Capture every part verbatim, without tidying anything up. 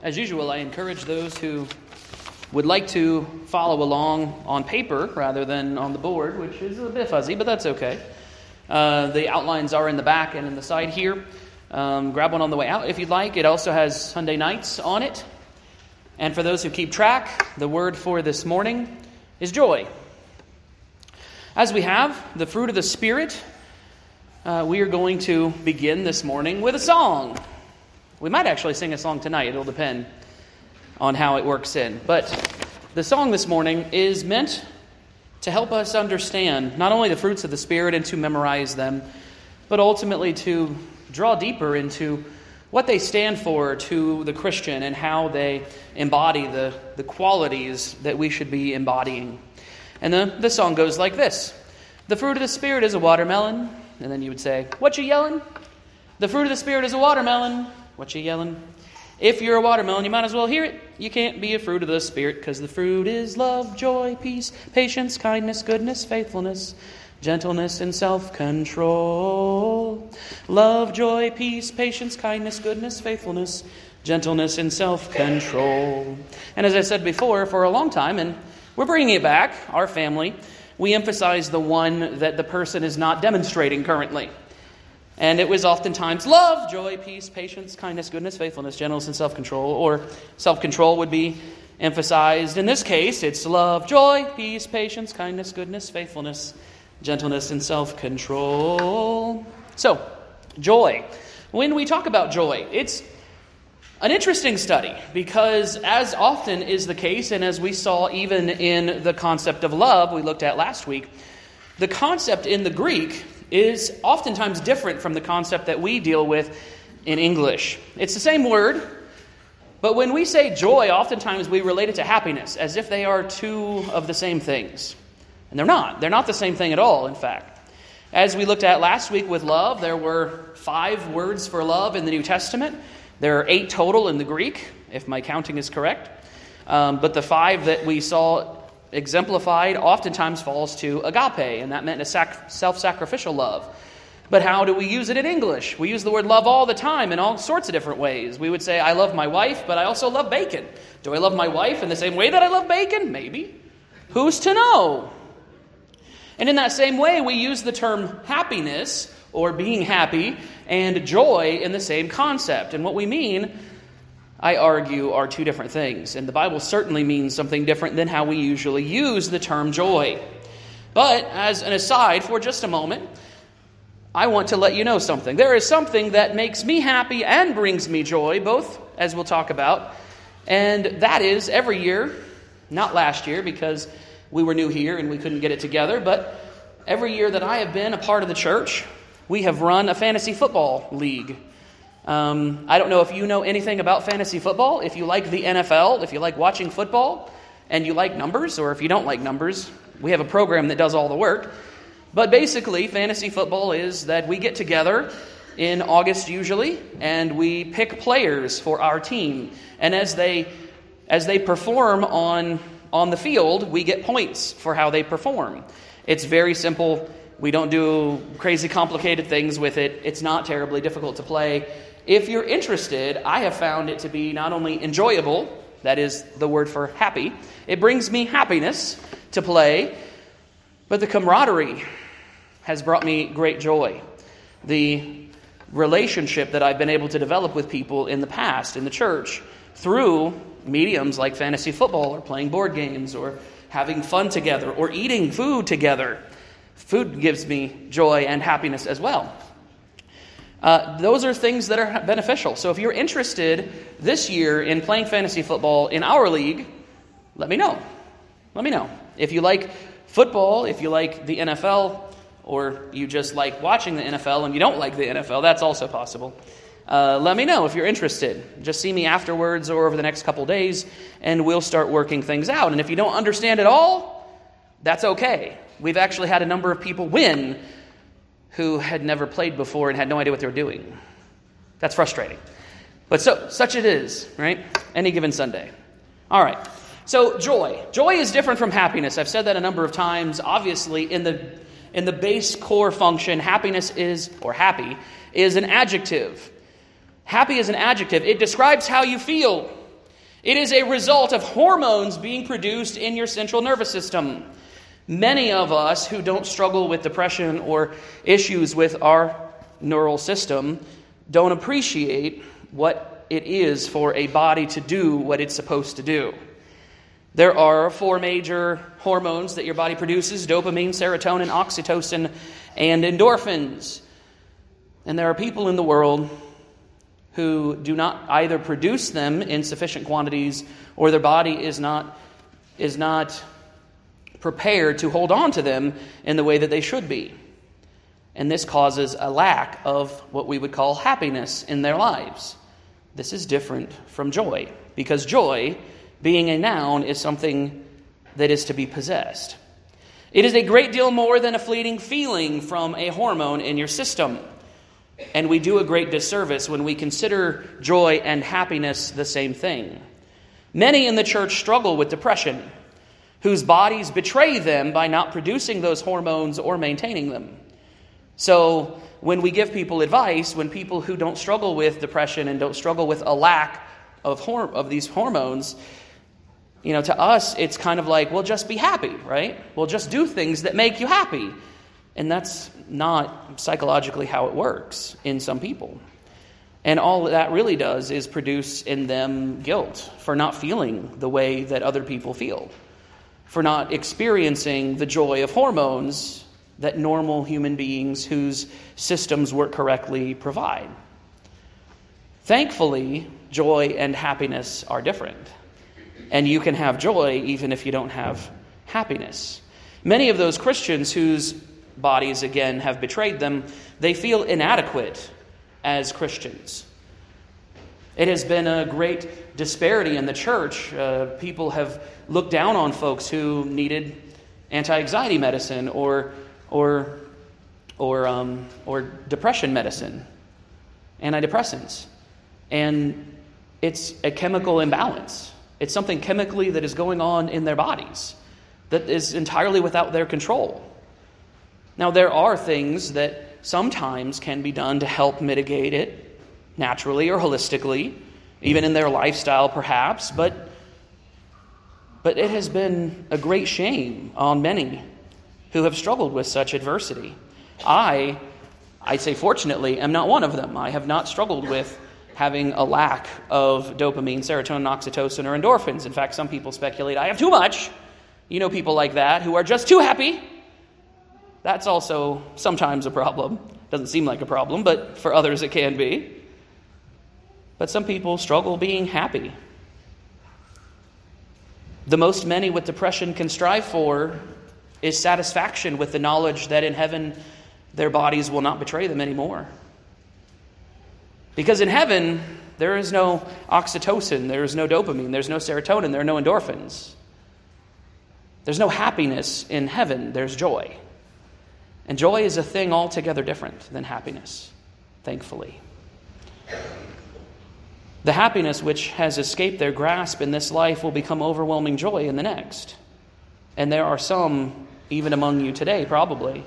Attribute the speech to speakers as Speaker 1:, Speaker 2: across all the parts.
Speaker 1: as usual, I encourage those who would like to follow along on paper rather than on the board, which is a bit fuzzy, but that's okay. Uh, the outlines are in the back and in the side here. Um, grab one on the way out if you'd like. It also has Sunday nights on it. And for those who keep track, the word for this morning is joy. As we have the fruit of the Spirit, uh, we are going to begin this morning with a song. We might actually sing a song tonight. It'll depend on how it works in. But the song this morning is meant to help us understand not only the fruits of the Spirit and to memorize them, but ultimately to draw deeper into what they stand for to the Christian and how they embody the, the qualities that we should be embodying. And the, the song goes like this. The fruit of the Spirit is a watermelon. And then you would say, what you yelling? The fruit of the Spirit is a watermelon. What you yelling? If you're a watermelon, you might as well hear it. You can't be a fruit of the Spirit because the fruit is love, joy, peace, patience, kindness, goodness, faithfulness, gentleness, and self-control. Love, joy, peace, patience, kindness, goodness, faithfulness, gentleness, and self-control. And as I said before, for a long time, and we're bringing it back, our family, we emphasize the one that the person is not demonstrating currently. And it was oftentimes love, joy, peace, patience, kindness, goodness, faithfulness, gentleness, and self-control. Or self-control would be emphasized. In this case, it's love, joy, peace, patience, kindness, goodness, faithfulness, gentleness, and self-control. So, joy. When we talk about joy, it's an interesting study because as often is the case, and as we saw even in the concept of love we looked at last week, the concept in the Greek is oftentimes different from the concept that we deal with in English. It's the same word, but when we say joy, oftentimes we relate it to happiness as if they are two of the same things. And they're not. They're not the same thing at all, in fact. As we looked at last week with love, there were five words for love in the New Testament. There are eight total in the Greek, if my counting is correct. Um, but the five that we saw exemplified oftentimes falls to agape, and that meant a sac- self-sacrificial love. But how do we use it in English? We use the word love all the time in all sorts of different ways. We would say, I love my wife, but I also love bacon. Do I love my wife in the same way that I love bacon? Maybe. Who's to know? And in that same way, we use the term happiness, or being happy, and joy in the same concept. And what we mean, I argue, are two different things. And the Bible certainly means something different than how we usually use the term joy. But as an aside, for just a moment, I want to let you know something. There is something that makes me happy and brings me joy, both, as we'll talk about. And that is every year, not last year, because we were new here and we couldn't get it together, but every year that I have been a part of the church, we have run a fantasy football league. Um, I don't know if you know anything about fantasy football. If you like the N F L, if you like watching football, and you like numbers, or if you don't like numbers, we have a program that does all the work. But basically, fantasy football is that we get together in August usually, and we pick players for our team. And as they as they perform on on the field, we get points for how they perform. It's very simple. We don't do crazy complicated things with it. It's not terribly difficult to play. If you're interested, I have found it to be not only enjoyable, that is the word for happy, it brings me happiness to play, but the camaraderie has brought me great joy. The relationship that I've been able to develop with people in the past in the church through mediums like fantasy football or playing board games or having fun together or eating food together. Food gives me joy and happiness as well. Uh, those are things that are beneficial. So if you're interested this year in playing fantasy football in our league, let me know. Let me know. If you like football, if you like the N F L, or you just like watching the N F L and you don't like the N F L, that's also possible. Uh, let me know if you're interested. Just see me afterwards or over the next couple days, and we'll start working things out. And if you don't understand it all, that's okay. We've actually had a number of people win who had never played before and had no idea what they were doing. That's frustrating. But so such it is, right? Any given Sunday. All right. So joy. Joy is different from happiness. I've said that a number of times. Obviously, in the in the base core function, happiness is, or happy, is an adjective. Happy is an adjective. It describes how you feel. It is a result of hormones being produced in your central nervous system. Many of us who don't struggle with depression or issues with our neural system don't appreciate what it is for a body to do what it's supposed to do. There are four major hormones that your body produces: dopamine, serotonin, oxytocin, and endorphins. And there are people in the world who do not either produce them in sufficient quantities, or their body is not is not prepared to hold on to them in the way that they should be. And this causes a lack of what we would call happiness in their lives. This is different from joy, because joy, being a noun, is something that is to be possessed. It is a great deal more than a fleeting feeling from a hormone in your system. And we do a great disservice when we consider joy and happiness the same thing. Many in the church struggle with depression, whose bodies betray them by not producing those hormones or maintaining them. So when we give people advice, when people who don't struggle with depression and don't struggle with a lack of hor- of these hormones, you know, to us, it's kind of like, well, just be happy, right? Well, just do things that make you happy. And that's not psychologically how it works in some people. And all that really does is produce in them guilt for not feeling the way that other people feel, for not experiencing the joy of hormones that normal human beings whose systems work correctly provide. Thankfully, joy and happiness are different. And you can have joy even if you don't have happiness. Many of those Christians whose bodies, again, have betrayed them, they feel inadequate as Christians. It has been a great disparity in the church. Uh, people have looked down on folks who needed anti-anxiety medicine or or or um, or depression medicine, antidepressants. And it's a chemical imbalance. It's something chemically that is going on in their bodies that is entirely without their control. Now, there are things that sometimes can be done to help mitigate it naturally or holistically, even in their lifestyle perhaps, but but it has been a great shame on many who have struggled with such adversity. I, I say fortunately, am not one of them. I have not struggled with having a lack of dopamine, serotonin, oxytocin, or endorphins. In fact, some people speculate I have too much. You know people like that who are just too happy. That's also sometimes a problem. Doesn't seem like a problem, but for others it can be. But some people struggle being happy. The most many with depression can strive for is satisfaction with the knowledge that in heaven their bodies will not betray them anymore. Because in heaven there is no oxytocin, there is no dopamine, there's no serotonin, there are no endorphins. There's no happiness in heaven, there's joy. And joy is a thing altogether different than happiness, thankfully. The happiness which has escaped their grasp in this life will become overwhelming joy in the next. And there are some, even among you today probably,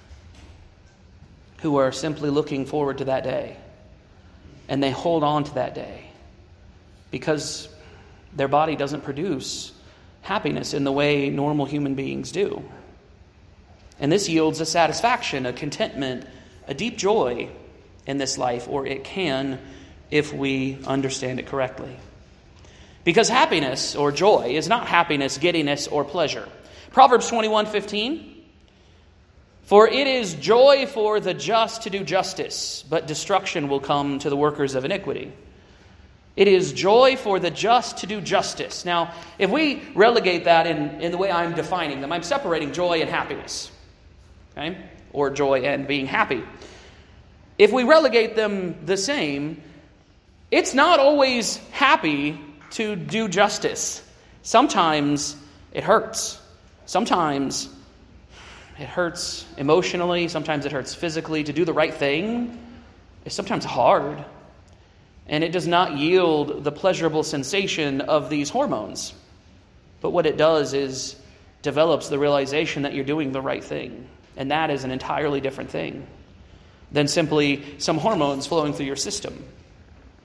Speaker 1: who are simply looking forward to that day. And they hold on to that day because their body doesn't produce happiness in the way normal human beings do. And this yields a satisfaction, a contentment, a deep joy in this life, or it can if we understand it correctly. Because happiness or joy is not happiness, giddiness, or pleasure. Proverbs twenty-one fifteen. For it is joy for the just to do justice, but destruction will come to the workers of iniquity. It is joy for the just to do justice. Now, if we relegate that in, in the way I'm defining them, I'm separating joy and happiness. Okay? Or joy and being happy. If we relegate them the same, it's not always happy to do justice. Sometimes it hurts. Sometimes it hurts emotionally. Sometimes it hurts physically. To do the right thing is sometimes hard. And it does not yield the pleasurable sensation of these hormones. But what it does is develops the realization that you're doing the right thing. And that is an entirely different thing than simply some hormones flowing through your system.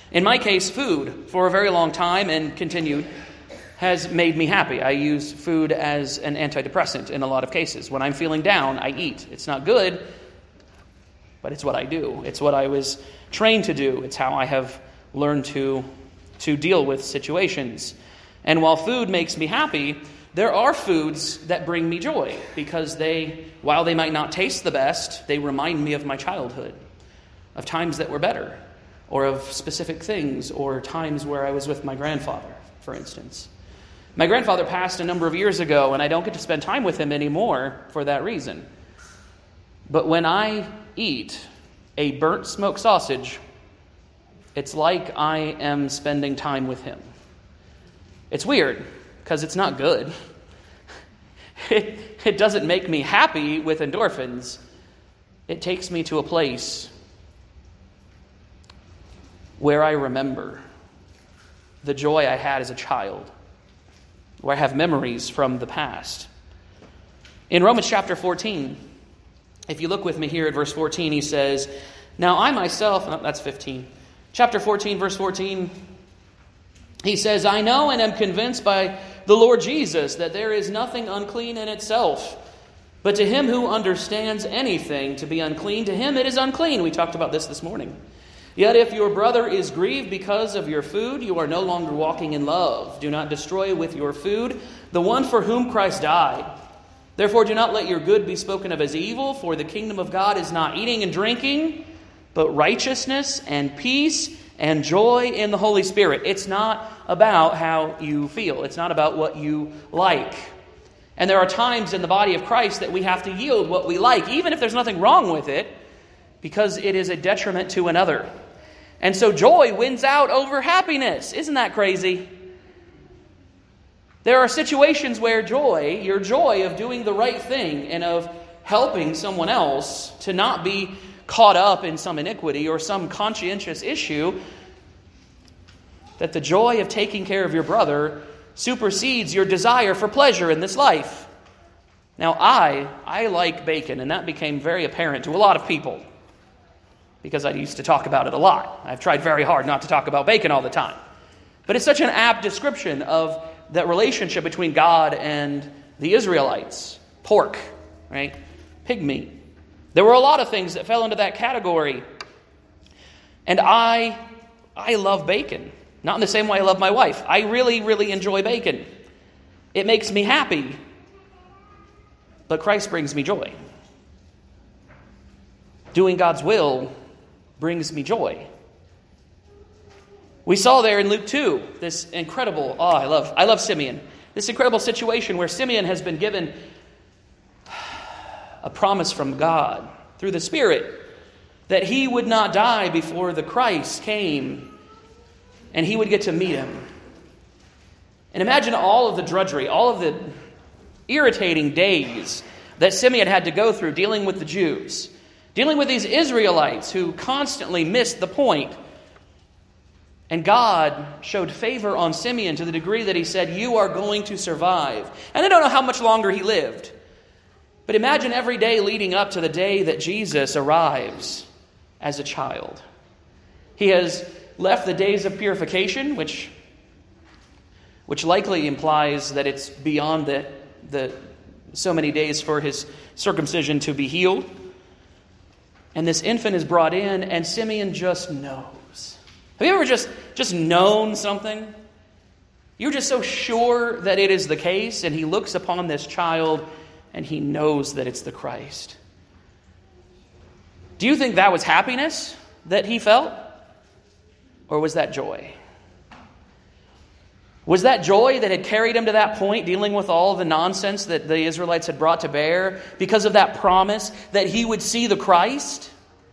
Speaker 1: In my case, food, for a very long time and continued, has made me happy. I use food as an antidepressant in a lot of cases. When I'm feeling down, I eat. It's not good, but it's what I do. It's what I was trained to do. It's how I have learned to, to deal with situations. And while food makes me happy, there are foods that bring me joy because they, while they might not taste the best, they remind me of my childhood, of times that were better, or of specific things, or times where I was with my grandfather, for instance. My grandfather passed a number of years ago, and I don't get to spend time with him anymore for that reason. But when I eat a burnt smoked sausage, it's like I am spending time with him. It's weird, because it's not good. It, it doesn't make me happy with endorphins. It takes me to a place where I remember the joy I had as a child, where I have memories from the past. In Romans chapter fourteen, if you look with me here at verse fourteen, he says, "Now I myself," oh, that's fifteen. Chapter fourteen, verse fourteen, he says, "I know and am convinced by the Lord Jesus that there is nothing unclean in itself. But to him who understands anything to be unclean, to him it is unclean." We talked about this this morning. "Yet if your brother is grieved because of your food, you are no longer walking in love. Do not destroy with your food the one for whom Christ died. Therefore do not let your good be spoken of as evil, for the kingdom of God is not eating and drinking, but righteousness and peace and joy in the Holy Spirit." It's not about how you feel. It's not about what you like. And there are times in the body of Christ that we have to yield what we like, even if there's nothing wrong with it, because it is a detriment to another. And so joy wins out over happiness. Isn't that crazy? There are situations where joy, your joy of doing the right thing and of helping someone else to not be caught up in some iniquity or some conscientious issue, that the joy of taking care of your brother supersedes your desire for pleasure in this life. Now, I, I like bacon, and that became very apparent to a lot of people, because I used to talk about it a lot. I've tried very hard not to talk about bacon all the time. But it's such an apt description of that relationship between God and the Israelites. Pork, right? Pig meat. There were a lot of things that fell into that category. And I, I love bacon. Not in the same way I love my wife. I really, really enjoy bacon. It makes me happy. But Christ brings me joy. Doing God's will brings me joy. We saw there in Luke two this incredible, oh, I love, I love Simeon. This incredible situation where Simeon has been given a promise from God through the Spirit that he would not die before the Christ came and he would get to meet him. And imagine all of the drudgery, all of the irritating days that Simeon had to go through dealing with the Jews, dealing with these Israelites who constantly missed the point. And God showed favor on Simeon to the degree that he said, "You are going to survive." And I don't know how much longer he lived. But imagine every day leading up to the day that Jesus arrives as a child. He has left the days of purification, which, which likely implies that it's beyond the, the so many days for his circumcision to be healed. And this infant is brought in, and Simeon just knows. Have you ever just, just known something? You're just so sure that it is the case, and he looks upon this child, and he knows that it's the Christ. Do you think that was happiness that he felt? Or was that joy? Was that joy that had carried him to that point, dealing with all the nonsense that the Israelites had brought to bear, because of that promise that he would see the Christ?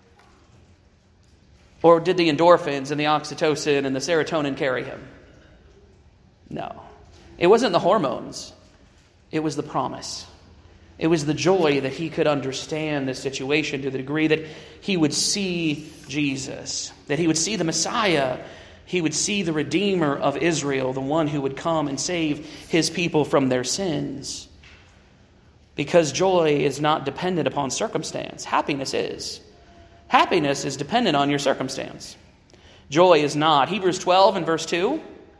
Speaker 1: Or did the endorphins and the oxytocin and the serotonin carry him? No. It wasn't the hormones. It was the promise. It was the joy that he could understand the situation to the degree that he would see Jesus, that he would see the Messiah. He would see the Redeemer of Israel, the one who would come and save his people from their sins. Because joy is not dependent upon circumstance. Happiness is. Happiness is dependent on your circumstance. Joy is not. Hebrews twelve and verse two.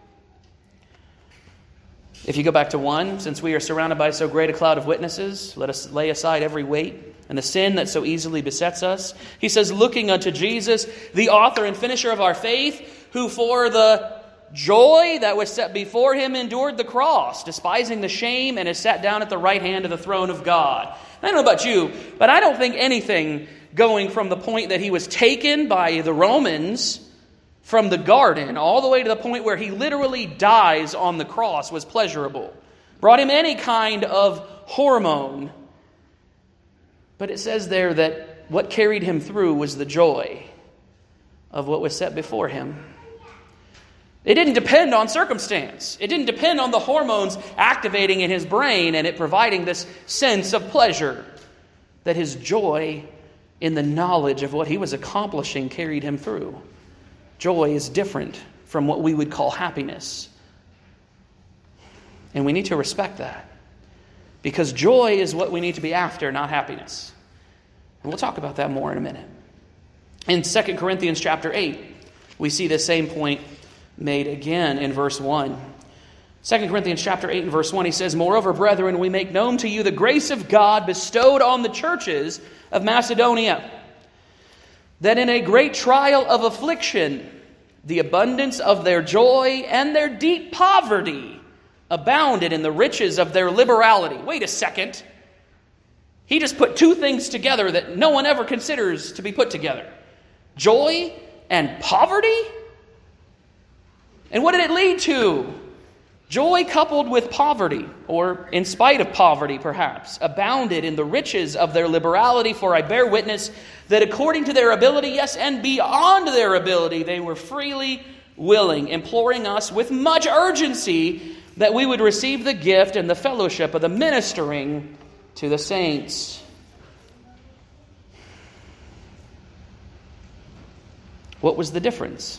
Speaker 1: If you go back to one, since we are surrounded by so great a cloud of witnesses, let us lay aside every weight and the sin that so easily besets us. He says, looking unto Jesus, the author and finisher of our faith, who for the joy that was set before him endured the cross, despising the shame, and is sat down at the right hand of the throne of God. I don't know about you, but I don't think anything going from the point that he was taken by the Romans from the garden all the way to the point where he literally dies on the cross was pleasurable. Brought him any kind of hormone. But it says there that what carried him through was the joy of what was set before him. It didn't depend on circumstance. It didn't depend on the hormones activating in his brain and it providing this sense of pleasure. That his joy in the knowledge of what he was accomplishing carried him through. Joy is different from what we would call happiness. And we need to respect that. Because joy is what we need to be after, not happiness. And we'll talk about that more in a minute. In Second Corinthians chapter eight, we see the same point made again in verse one. Second Corinthians chapter eight and verse one, he says, moreover, brethren, we make known to you the grace of God bestowed on the churches of Macedonia, that in a great trial of affliction, the abundance of their joy and their deep poverty abounded in the riches of their liberality. Wait a second. He just put two things together that no one ever considers to be put together. Joy and poverty? And what did it lead to? Joy coupled with poverty, or in spite of poverty perhaps, abounded in the riches of their liberality, for I bear witness that according to their ability, yes, and beyond their ability, they were freely willing, imploring us with much urgency that we would receive the gift and the fellowship of the ministering to the saints. What was the difference?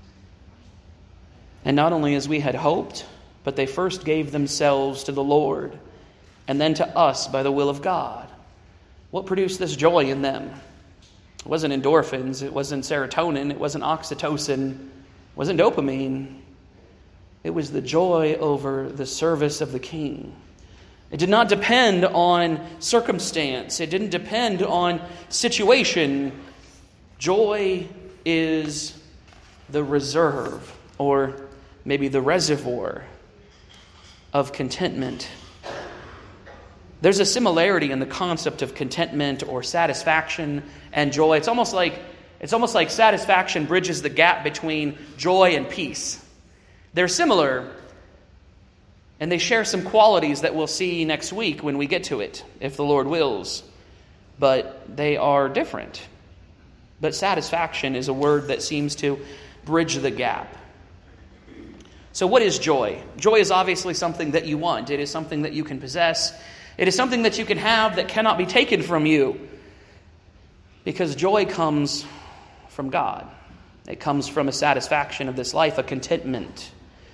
Speaker 1: And not only as we had hoped, but they first gave themselves to the Lord, and then to us by the will of God. What produced this joy in them? It wasn't endorphins, it wasn't serotonin, it wasn't oxytocin, it wasn't dopamine. It was the joy over the service of the King. It did not depend on circumstance. It didn't depend on situation. Joy is the reserve, or maybe the reservoir of contentment. There's a similarity in the concept of contentment or satisfaction and joy. It's almost like it's almost like satisfaction bridges the gap between joy and peace. They're similar, and they share some qualities that we'll see next week when we get to it, if the Lord wills. But they are different. But satisfaction is a word that seems to bridge the gap. So what is joy? Joy is obviously something that you want. It is something that you can possess. It is something that you can have that cannot be taken from you. Because joy comes from God. It comes from a satisfaction of this life, a contentment.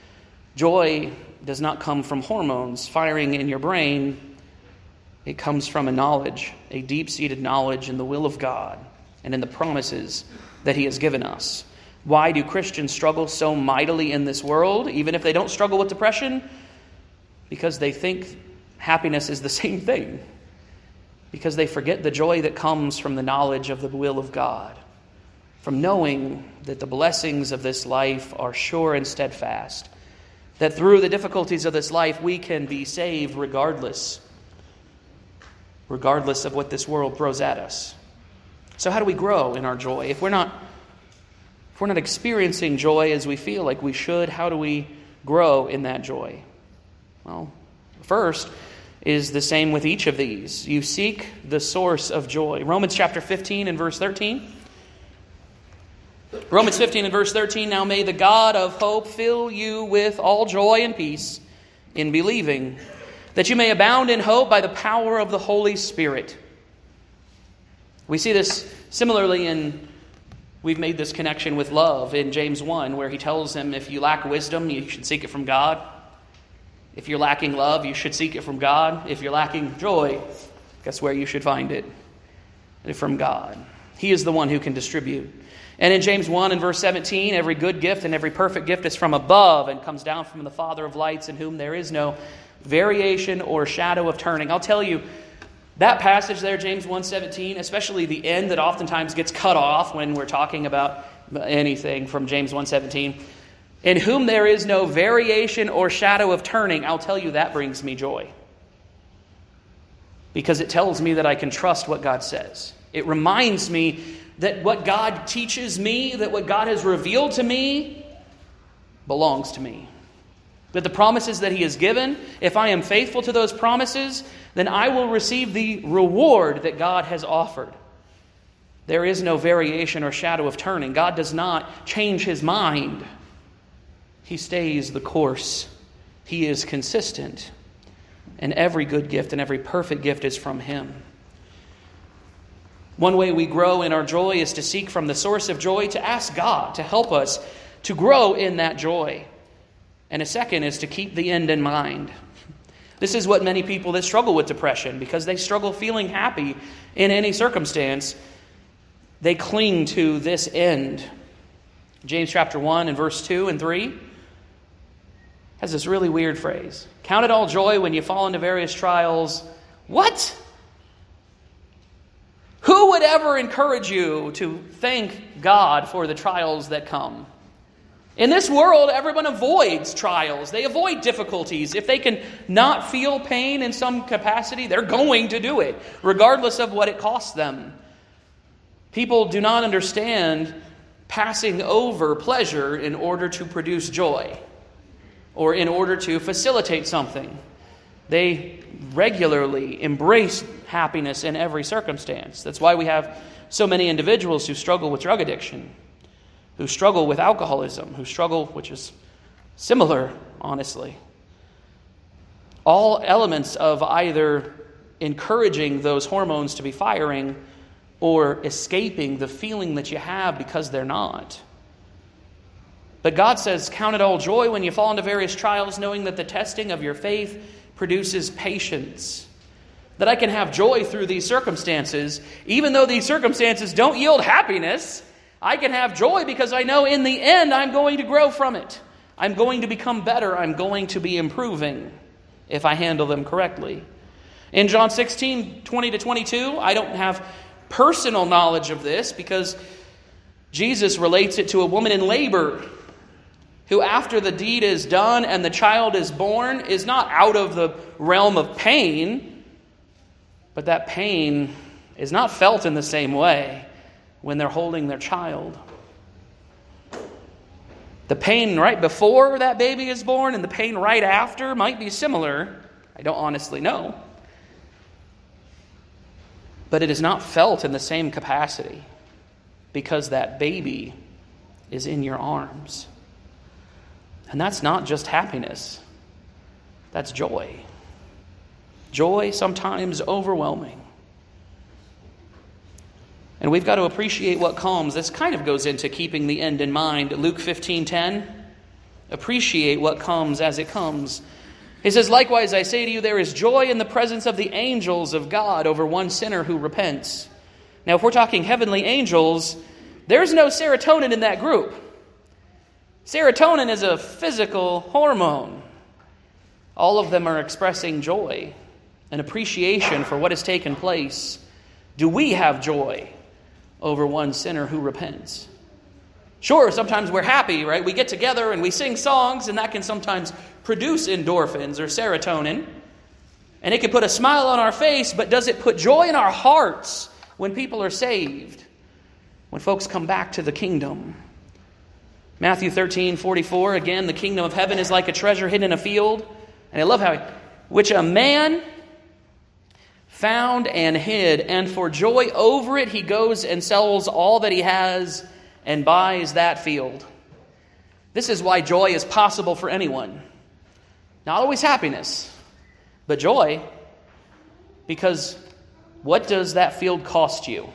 Speaker 1: Joy does not come from hormones firing in your brain. It comes from a knowledge, a deep-seated knowledge in the will of God and in the promises that He has given us. Why do Christians struggle so mightily in this world, even if they don't struggle with depression? Because they think happiness is the same thing. Because they forget the joy that comes from the knowledge of the will of God. From knowing that the blessings of this life are sure and steadfast. That through the difficulties of this life we can be saved regardless. Regardless of what this world throws at us. So how do we grow in our joy? If we're not If we're not experiencing joy as we feel like we should, how do we grow in that joy? Well, first is the same with each of these. You seek the source of joy. Romans chapter fifteen and verse thirteen. Romans fifteen and verse thirteen, now may the God of hope fill you with all joy and peace in believing, that you may abound in hope by the power of the Holy Spirit. We see this similarly in We've made this connection with love in James one, where he tells them if you lack wisdom, you should seek it from God. If you're lacking love, you should seek it from God. If you're lacking joy, guess where you should find it? From God. He is the one who can distribute. And in James one and verse seventeen, every good gift and every perfect gift is from above and comes down from the Father of lights, in whom there is no variation or shadow of turning. I'll tell you, that passage there, James one seventeen, especially the end that oftentimes gets cut off when we're talking about anything from James one seventeen, in whom there is no variation or shadow of turning, I'll tell you that brings me joy. Because it tells me that I can trust what God says. It reminds me that what God teaches me, that what God has revealed to me, belongs to me. That the promises that He has given, if I am faithful to those promises, then I will receive the reward that God has offered. There is no variation or shadow of turning. God does not change His mind. He stays the course. He is consistent. And every good gift and every perfect gift is from Him. One way we grow in our joy is to seek from the source of joy, to ask God to help us to grow in that joy. And a second is to keep the end in mind. This is what many people that struggle with depression, because they struggle feeling happy in any circumstance, they cling to this end. James chapter one and verse two and three has this really weird phrase. Count it all joy when you fall into various trials. What? Who would ever encourage you to thank God for the trials that come? In this world, everyone avoids trials. They avoid difficulties. If they can not feel pain in some capacity, they're going to do it, regardless of what it costs them. People do not understand passing over pleasure in order to produce joy or in order to facilitate something. They regularly embrace happiness in every circumstance. That's why we have so many individuals who struggle with drug addiction, who struggle with alcoholism, who struggle, which is similar, honestly. All elements of either encouraging those hormones to be firing or escaping the feeling that you have because they're not. But God says, count it all joy when you fall into various trials, knowing that the testing of your faith produces patience. That I can have joy through these circumstances, even though these circumstances don't yield happiness. I can have joy because I know in the end I'm going to grow from it. I'm going to become better. I'm going to be improving if I handle them correctly. In John sixteen, twenty to twenty-two, I don't have personal knowledge of this because Jesus relates it to a woman in labor who, after the deed is done and the child is born, is not out of the realm of pain, but that pain is not felt in the same way when they're holding their child. The pain right before that baby is born and the pain right after might be similar. I don't honestly know. But it is not felt in the same capacity because that baby is in your arms. And that's not just happiness. That's joy. Joy sometimes overwhelming. And we've got to appreciate what comes. This kind of goes into keeping the end in mind. Luke fifteen ten. Appreciate what comes as it comes. He says, likewise, I say to you, there is joy in the presence of the angels of God over one sinner who repents. Now, if we're talking heavenly angels, there's no serotonin in that group. Serotonin is a physical hormone. All of them are expressing joy and appreciation for what has taken place. Do we have joy over one sinner who repents? Sure, sometimes we're happy, right? We get together and we sing songs, and that can sometimes produce endorphins or serotonin. And it can put a smile on our face, but does it put joy in our hearts when people are saved? When folks come back to the kingdom? Matthew thirteen forty-four, again, the kingdom of heaven is like a treasure hidden in a field. And I love how, which a man found and hid, and for joy over it he goes and sells all that he has and buys that field. This is why joy is possible for anyone. Not always happiness, but joy. Because what does that field cost you?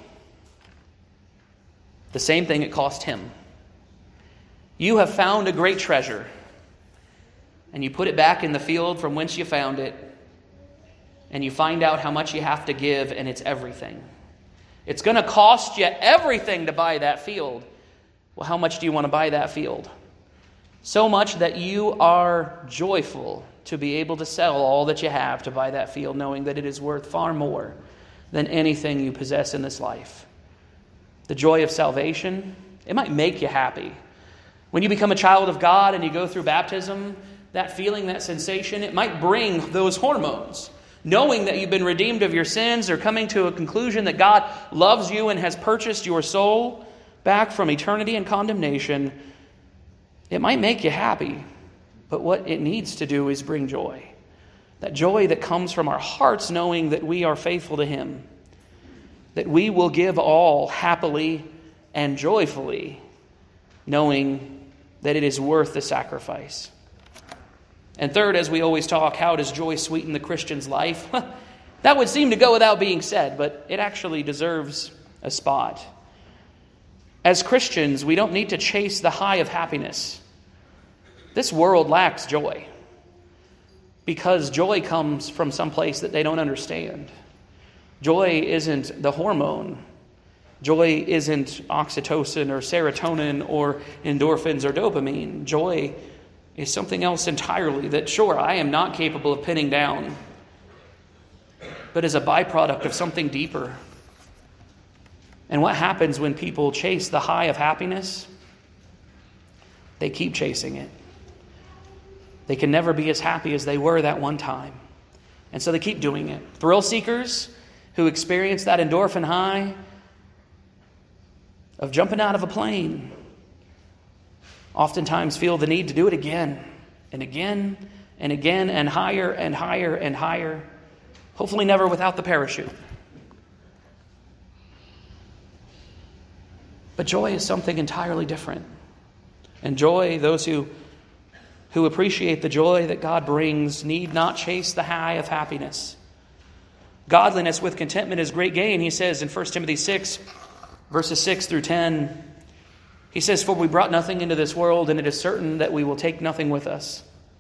Speaker 1: The same thing it cost him. You have found a great treasure, and you put it back in the field from whence you found it, and you find out how much you have to give, and it's everything. It's going to cost you everything to buy that field, Well, how much do you want to buy that field? So much that you are joyful to be able to sell all that you have to buy that field, knowing that it is worth far more than anything you possess in this life. The joy of salvation, it might make you happy. When you become a child of God and you go through baptism, that feeling, that sensation, it might bring those hormones. Knowing that you've been redeemed of your sins, or coming to a conclusion that God loves you and has purchased your soul back from eternity and condemnation, it might make you happy. But what it needs to do is bring joy. That joy that comes from our hearts, knowing that we are faithful to Him. That we will give all happily and joyfully, knowing that it is worth the sacrifice. And third, as we always talk, how does joy sweeten the Christian's life? That would seem to go without being said, but it actually deserves a spot. As Christians, we don't need to chase the high of happiness. This world lacks joy because joy comes from some place that they don't understand. Joy isn't the hormone. Joy isn't oxytocin or serotonin or endorphins or dopamine. Joy is something else entirely that, sure, I am not capable of pinning down, but is a byproduct of something deeper. And what happens when people chase the high of happiness? They keep chasing it. They can never be as happy as they were that one time. And so they keep doing it. Thrill seekers who experience that endorphin high of jumping out of a plane oftentimes feel the need to do it again and again and again and higher and higher and higher, hopefully never without the parachute. But joy is something entirely different. And joy, those who, who appreciate the joy that God brings, need not chase the high of happiness. Godliness with contentment is great gain, he says in First Timothy six, verses six through ten. He says, "For we brought nothing into this world, and it is certain that we will take nothing with us.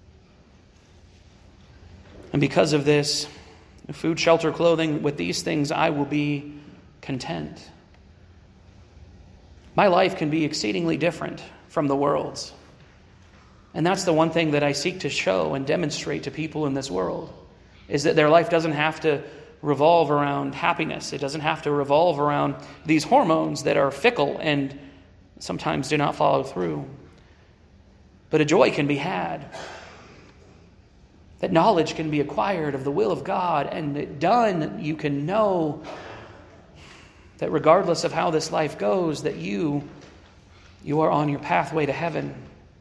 Speaker 1: And because of this, food, shelter, clothing, with these things I will be content." My life can be exceedingly different from the world's. And that's the one thing that I seek to show and demonstrate to people in this world, is that their life doesn't have to revolve around happiness. It doesn't have to revolve around these hormones that are fickle and sometimes do not follow through. But a joy can be had. That knowledge can be acquired of the will of God, and it done, you can know that regardless of how this life goes, that you, you are on your pathway to heaven.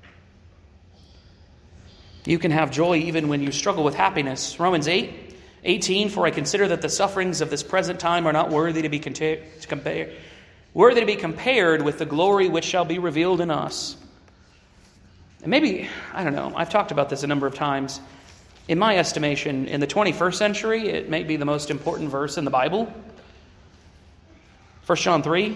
Speaker 1: You can have joy even when you struggle with happiness. Romans eight, eighteen, "For I consider that the sufferings of this present time are not worthy to be compared, worthy to be compared with the glory which shall be revealed in us." And maybe, I don't know, I've talked about this a number of times. In my estimation, in the twenty-first century, it may be the most important verse in the Bible. First John three,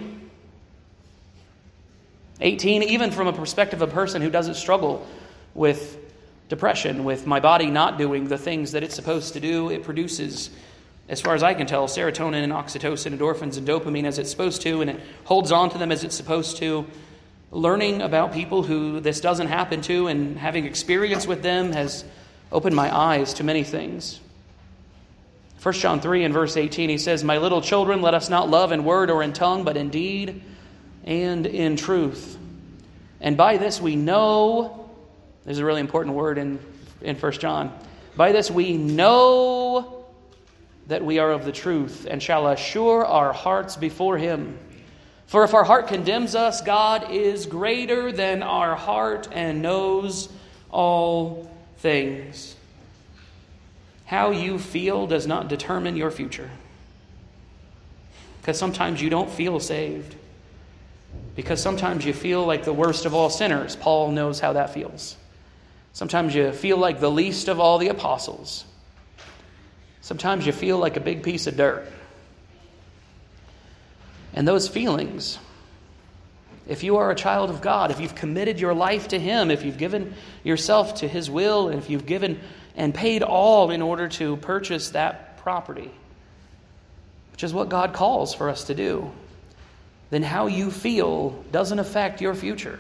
Speaker 1: eighteen, even from a perspective of a person who doesn't struggle with depression, with my body not doing the things that it's supposed to do, it produces, as far as I can tell, serotonin and oxytocin, endorphins and dopamine as it's supposed to, and it holds on to them as it's supposed to. Learning about people who this doesn't happen to and having experience with them has opened my eyes to many things. First John three and verse eighteen, he says, "My little children, let us not love in word or in tongue, but in deed and in truth. And by this we know," there's a really important word in, in First John, "by this we know that we are of the truth, and shall assure our hearts before him. For if our heart condemns us, God is greater than our heart and knows all things." How you feel does not determine your future. Because sometimes you don't feel saved. Because sometimes you feel like the worst of all sinners. Paul knows how that feels. Sometimes you feel like the least of all the apostles. Sometimes you feel like a big piece of dirt. And those feelings, if you are a child of God, if you've committed your life to Him, if you've given yourself to His will, and if you've given and paid all in order to purchase that property, which is what God calls for us to do, then how you feel doesn't affect your future.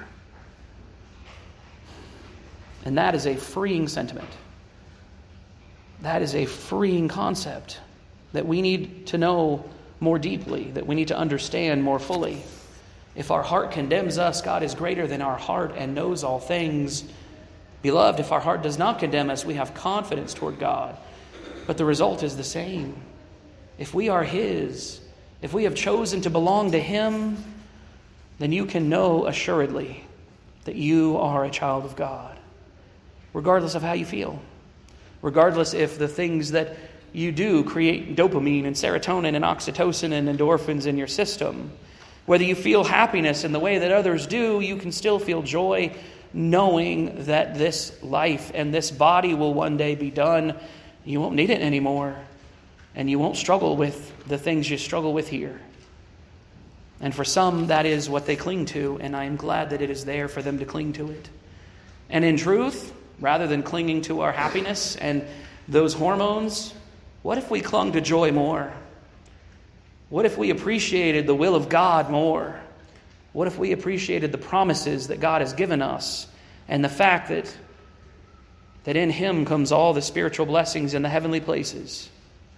Speaker 1: And that is a freeing sentiment. That is a freeing concept that we need to know more deeply, that we need to understand more fully. If our heart condemns us, God is greater than our heart and knows all things. Beloved, if our heart does not condemn us, we have confidence toward God. But the result is the same. If we are His, if we have chosen to belong to Him, then you can know assuredly that you are a child of God, regardless of how you feel. Regardless if the things that you do create dopamine and serotonin and oxytocin and endorphins in your system. Whether you feel happiness in the way that others do, you can still feel joy knowing that this life and this body will one day be done. You won't need it anymore. And you won't struggle with the things you struggle with here. And for some, that is what they cling to, and I am glad that it is there for them to cling to it. And in truth, rather than clinging to our happiness and those hormones, what if we clung to joy more? What if we appreciated the will of God more? What if we appreciated the promises that God has given us and the fact that, that in Him comes all the spiritual blessings in the heavenly places?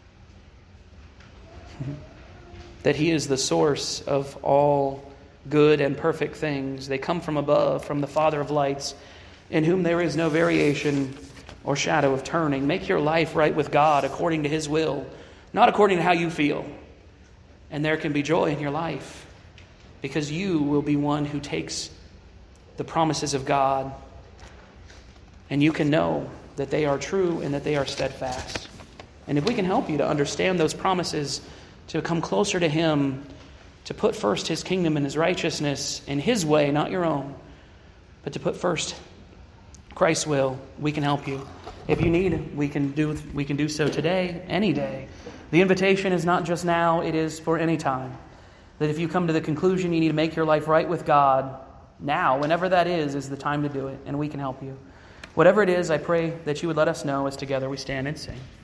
Speaker 1: That He is the source of all good and perfect things. They come from above, from the Father of lights, in whom there is no variation or shadow of turning. Make your life right with God according to His will, not according to how you feel. And there can be joy in your life because you will be one who takes the promises of God, and you can know that they are true and that they are steadfast. And if we can help you to understand those promises, to come closer to Him, to put first His kingdom and His righteousness in His way, not your own, but to put first Christ's will, we can help you. If you need, we can do we can do so today, any day. The invitation is not just now, it is for any time. That if you come to the conclusion you need to make your life right with God, now, whenever that is, is the time to do it, and we can help you. Whatever it is, I pray that you would let us know as together we stand and sing.